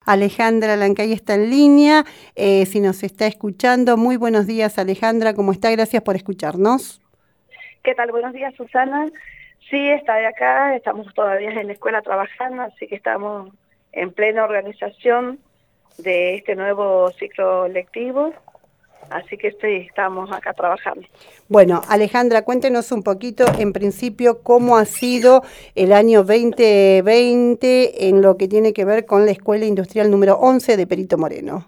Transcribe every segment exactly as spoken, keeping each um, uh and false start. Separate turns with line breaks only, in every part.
Alejandra Lancay está en línea, eh, si nos está escuchando. Muy buenos días, Alejandra, ¿cómo está? Gracias por escucharnos.
¿Qué tal? Buenos días, Susana. Sí, está de acá, estamos todavía en la escuela trabajando, así que estamos en plena organización de este nuevo ciclo lectivo, así que sí, estamos acá trabajando.
Bueno, Alejandra, cuéntenos un poquito, en principio, cómo ha sido el año veinte veinte en lo que tiene que ver con la Escuela Industrial número once de Perito Moreno.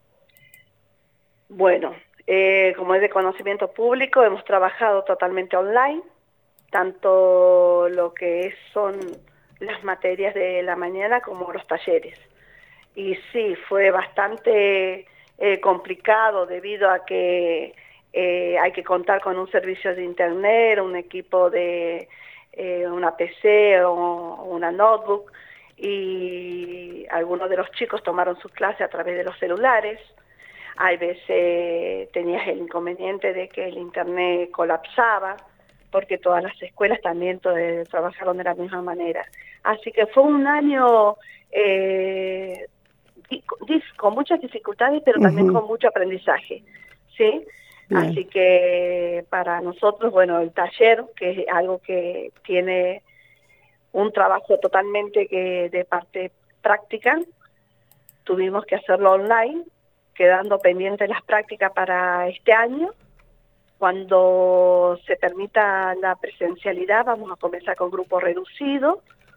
Bueno, eh, como es de conocimiento público, hemos trabajado totalmente online, tanto lo que es, son las materias de la mañana como los talleres. Y sí, fue bastante eh, complicado debido a que eh, hay que contar con un servicio de internet, un equipo de eh, una P C o una notebook, y algunos de los chicos tomaron sus clases a través de los celulares. Hay veces tenías el inconveniente de que el internet colapsaba, porque todas las escuelas también eh, trabajaron de la misma manera. Así que fue un año eh, con muchas dificultades, pero también
Uh-huh.
con mucho aprendizaje, ¿sí?
Bien.
Así que para nosotros, bueno, el taller, que es algo que tiene un trabajo totalmente que de parte práctica, tuvimos que hacerlo online, quedando pendientes las prácticas para este año. Cuando se permita la presencialidad, vamos a comenzar con grupos reducidos,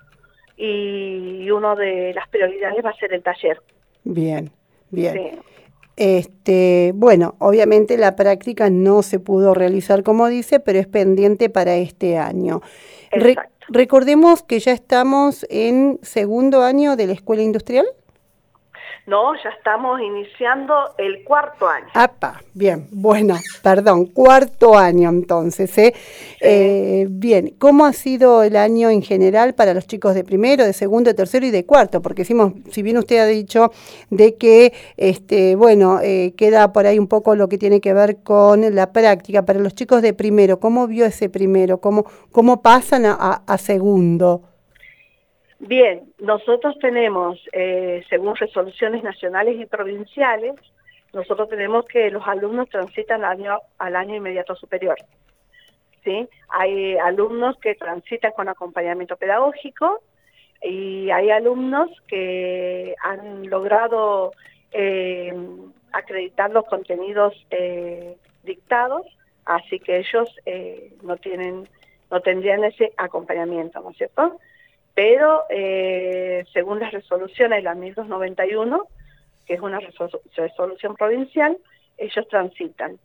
y una de las prioridades va a ser el taller.
Bien, bien.
Sí.
Este, bueno, obviamente la práctica no se pudo realizar como dice, pero es pendiente para este año. Re- recordemos que ya estamos en segundo año de la Escuela Industrial.
No, ya estamos iniciando el cuarto año.
¡Apa! Bien, bueno, perdón, cuarto año entonces. ¿eh? Sí. Eh, bien, ¿cómo ha sido el año en general para los chicos de primero, de segundo, de tercero y de cuarto? Porque decimos, si bien usted ha dicho de que, este, bueno, eh, queda por ahí un poco lo que tiene que ver con la práctica, para los chicos de primero, ¿cómo vio ese primero? ¿Cómo, cómo pasan a, a, a segundo?
Bien, nosotros tenemos, eh, según resoluciones nacionales y provinciales, nosotros tenemos que los alumnos transitan al año, al año inmediato superior. ¿Sí? Hay alumnos que transitan con acompañamiento pedagógico y hay alumnos que han logrado eh, acreditar los contenidos eh, dictados, así que ellos eh, no tienen, no tendrían ese acompañamiento, ¿no es cierto? Pero eh, según las resoluciones, la mil doscientos noventa y uno, que es una resolu- resolución provincial, ellos transitan.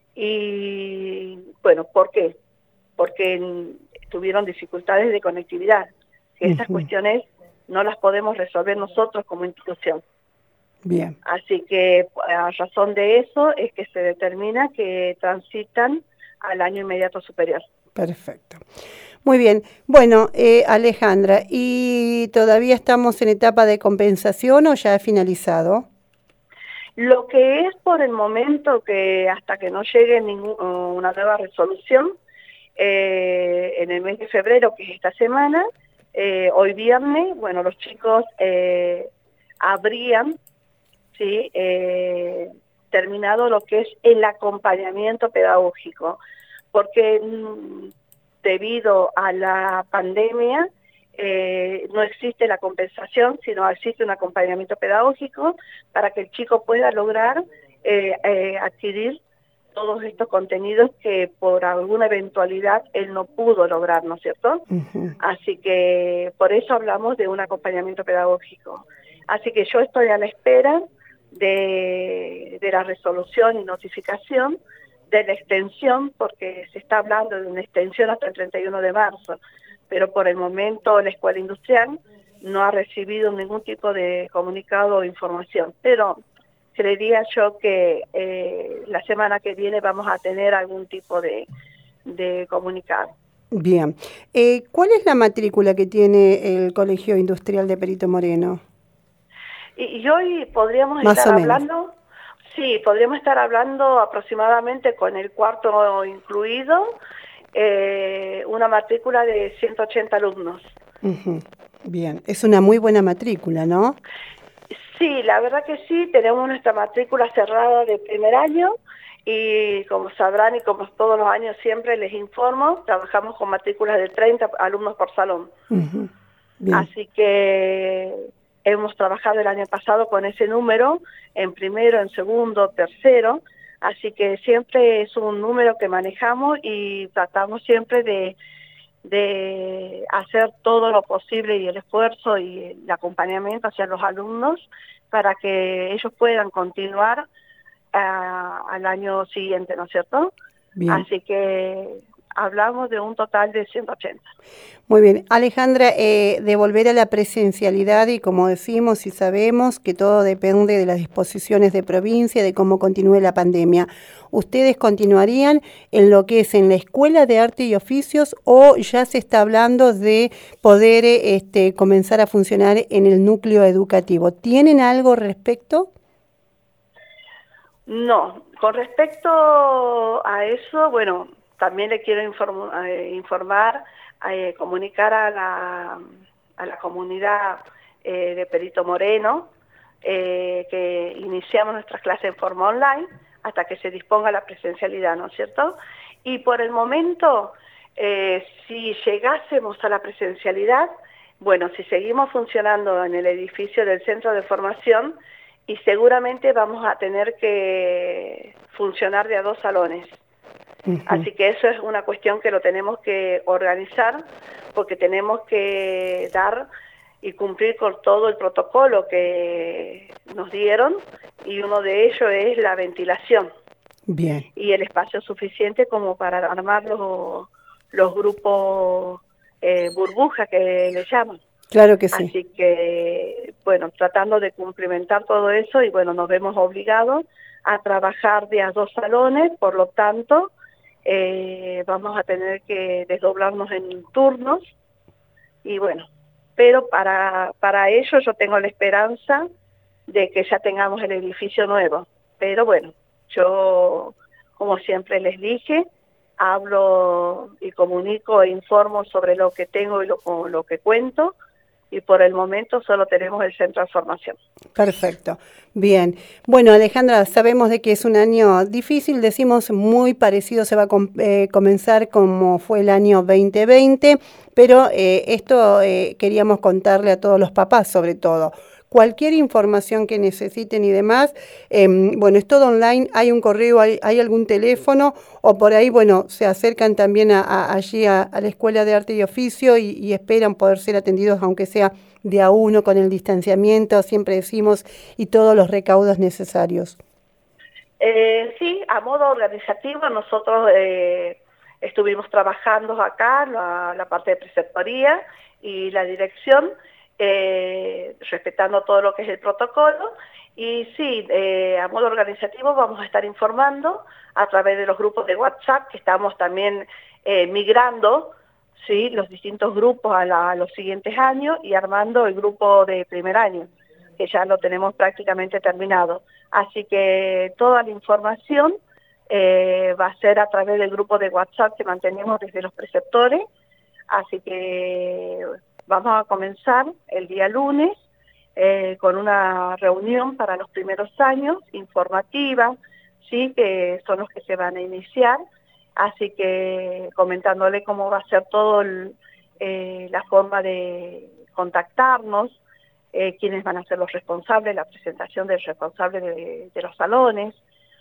Y bueno, ¿por qué? Porque tuvieron dificultades de conectividad. Que esas uh-huh. cuestiones no las podemos resolver nosotros como institución.
Bien.
Así que a razón de eso es que se determina que transitan al año inmediato superior.
Perfecto. Muy bien. Bueno, eh, Alejandra, ¿y todavía estamos en etapa de compensación o ya ha finalizado?
Lo que es por el momento, que hasta que no llegue ningún, una nueva resolución, eh, en el mes de febrero, que es esta semana, eh, hoy viernes, bueno, los chicos eh, habrían ¿sí? eh, terminado lo que es el acompañamiento pedagógico, porque mmm, debido a la pandemia eh, no existe la compensación, sino existe un acompañamiento pedagógico para que el chico pueda lograr eh, eh, adquirir todos estos contenidos que por alguna eventualidad él no pudo lograr, ¿no es cierto? Uh-huh. Así que por eso hablamos de un acompañamiento pedagógico. Así que yo estoy a la espera de, de la resolución y notificación de la extensión, porque se está hablando de una extensión hasta el treinta y uno de marzo, pero por el momento la Escuela Industrial no ha recibido ningún tipo de comunicado o información, pero creería yo que eh, la semana que viene vamos a tener algún tipo de, de comunicado.
Bien. Eh, ¿Cuál es la matrícula que tiene el Colegio Industrial de Perito Moreno?
Y, y hoy podríamos
Más
estar
o menos.
hablando, sí, podríamos estar hablando aproximadamente con el cuarto incluido, eh, una matrícula de ciento ochenta alumnos.
Uh-huh. Bien, es una muy buena matrícula, ¿no?
Sí, la verdad que sí, tenemos nuestra matrícula cerrada de primer año y como sabrán y como todos los años siempre les informo, trabajamos con matrículas de treinta alumnos por salón.
Uh-huh. Bien.
Así que hemos trabajado el año pasado con ese número, en primero, en segundo, tercero, así que siempre es un número que manejamos y tratamos siempre de, de hacer todo lo posible y el esfuerzo y el acompañamiento hacia los alumnos para que ellos puedan continuar uh, al año siguiente, ¿no es cierto?
Bien.
Así que hablamos de un total de ciento ochenta.
Muy bien. Alejandra, eh, de volver a la presencialidad y como decimos y sabemos que todo depende de las disposiciones de provincia, de cómo continúe la pandemia, ¿ustedes continuarían en lo que es en la Escuela de Arte y Oficios o ya se está hablando de poder este, comenzar a funcionar en el núcleo educativo? ¿Tienen algo al respecto?
No, con respecto a eso, bueno, también le quiero inform eh, informar, eh, comunicar a la, a la comunidad eh, de Perito Moreno eh, que iniciamos nuestras clases en forma online hasta que se disponga la presencialidad, ¿no es cierto? Y por el momento, eh, si llegásemos a la presencialidad, bueno, si seguimos funcionando en el edificio del centro de formación, y seguramente vamos a tener que funcionar de a dos salones. Uh-huh. Así que eso es una cuestión que lo tenemos que organizar porque tenemos que dar y cumplir con todo el protocolo que nos dieron y uno de ellos es la ventilación.
Bien.
Y el espacio suficiente como para armar los, los grupos eh, burbuja que le llaman.
Claro que sí.
Así que, bueno, tratando de cumplimentar todo eso y bueno, nos vemos obligados a trabajar de a dos salones, por lo tanto, eh, vamos a tener que desdoblarnos en turnos y bueno, pero para, para ello yo tengo la esperanza de que ya tengamos el edificio nuevo, pero bueno, yo, como siempre les dije, hablo y comunico e informo sobre lo que tengo y lo, lo que cuento, y por el momento solo tenemos el centro de formación.
Perfecto. Bien. Bueno, Alejandra, sabemos de que es un año difícil, decimos muy parecido, se va a com eh, comenzar como fue el año veinte veinte, pero eh, esto eh, queríamos contarle a todos los papás sobre todo. Cualquier información que necesiten y demás, eh, bueno, es todo online, hay un correo, hay, hay algún teléfono, o por ahí, bueno, se acercan también a, a, allí a, a la Escuela de Arte y Oficio y, y esperan poder ser atendidos, aunque sea de a uno, con el distanciamiento, siempre decimos, y todos los recaudos necesarios.
Eh, sí, a modo organizativo, nosotros eh, estuvimos trabajando acá, la, la parte de preceptoría y la dirección, Eh, respetando todo lo que es el protocolo y sí, eh, a modo organizativo vamos a estar informando a través de los grupos de WhatsApp que estamos también eh, migrando, ¿sí? Los distintos grupos a, la, a los siguientes años y armando el grupo de primer año, que ya lo tenemos prácticamente terminado. Así que toda la información eh, va a ser a través del grupo de WhatsApp que mantenemos desde los preceptores, así que vamos a comenzar el día lunes eh, con una reunión para los primeros años, informativa, ¿sí? Que son los que se van a iniciar, así que comentándole cómo va a ser todo el, eh, la forma de contactarnos, eh, quiénes van a ser los responsables, la presentación del responsable de, de los salones,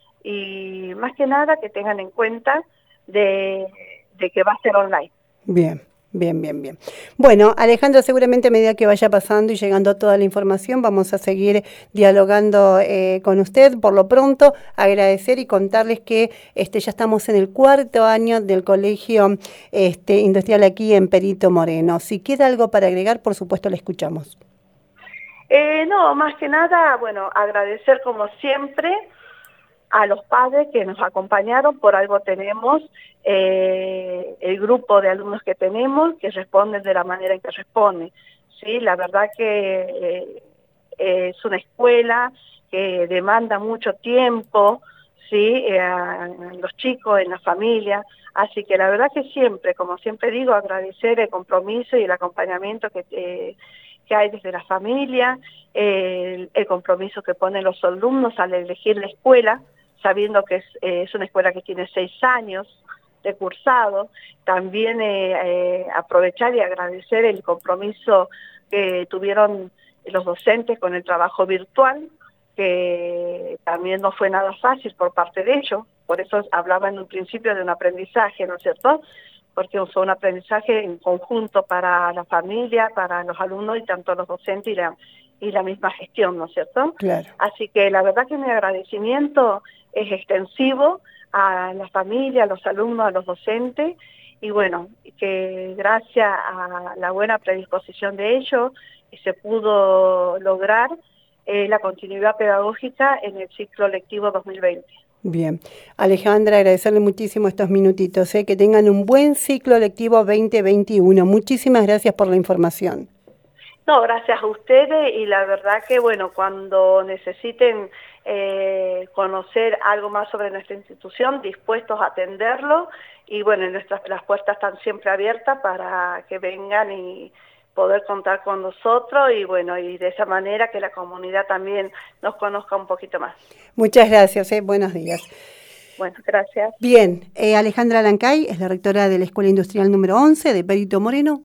y más que nada que tengan en cuenta de, de que va a ser online.
Bien. Bien, bien, bien. Bueno, Alejandra, seguramente a medida que vaya pasando y llegando toda la información, vamos a seguir dialogando eh, con usted. Por lo pronto, agradecer y contarles que este, ya estamos en el cuarto año del Colegio este, Industrial aquí en Perito Moreno. Si queda algo para agregar, por supuesto, le escuchamos.
Eh, no, más que nada, bueno, agradecer como siempre a los padres que nos acompañaron, por algo tenemos eh, el grupo de alumnos que tenemos, que responden de la manera en que responden, ¿sí? La verdad que eh, es una escuela que demanda mucho tiempo, ¿sí? Eh, a los chicos, en la familia, así que la verdad que siempre, como siempre digo, agradecer el compromiso y el acompañamiento que, eh, que hay desde la familia, eh, el, el compromiso que ponen los alumnos al elegir la escuela, sabiendo que es, eh, es una escuela que tiene seis años de cursado. También eh, eh, aprovechar y agradecer el compromiso que tuvieron los docentes con el trabajo virtual, que también no fue nada fácil por parte de ellos. Por eso hablaba en un principio de un aprendizaje, ¿no es cierto? Porque fue un aprendizaje en conjunto para la familia, para los alumnos y tanto los docentes y la, y la misma gestión, ¿no es cierto?
Claro.
Así que la verdad que mi agradecimiento es extensivo a la familia, a los alumnos, a los docentes, y bueno, que gracias a la buena predisposición de ellos se pudo lograr eh, la continuidad pedagógica en el ciclo lectivo dos mil veinte.
Bien. Alejandra, agradecerle muchísimo estos minutitos, ¿eh? Que tengan un buen ciclo lectivo veinte veintiuno. Muchísimas gracias por la información.
No, gracias a ustedes, y la verdad que, bueno, cuando necesiten eh, conocer algo más sobre nuestra institución, dispuestos a atenderlo, y bueno, nuestras, las puertas están siempre abiertas para que vengan y poder contar con nosotros, y bueno, y de esa manera que la comunidad también nos conozca un poquito más.
Muchas gracias, ¿eh? Buenos días.
Bueno, gracias.
Bien, eh, Alejandra Lancay es la rectora de la Escuela Industrial número once de Perito Moreno.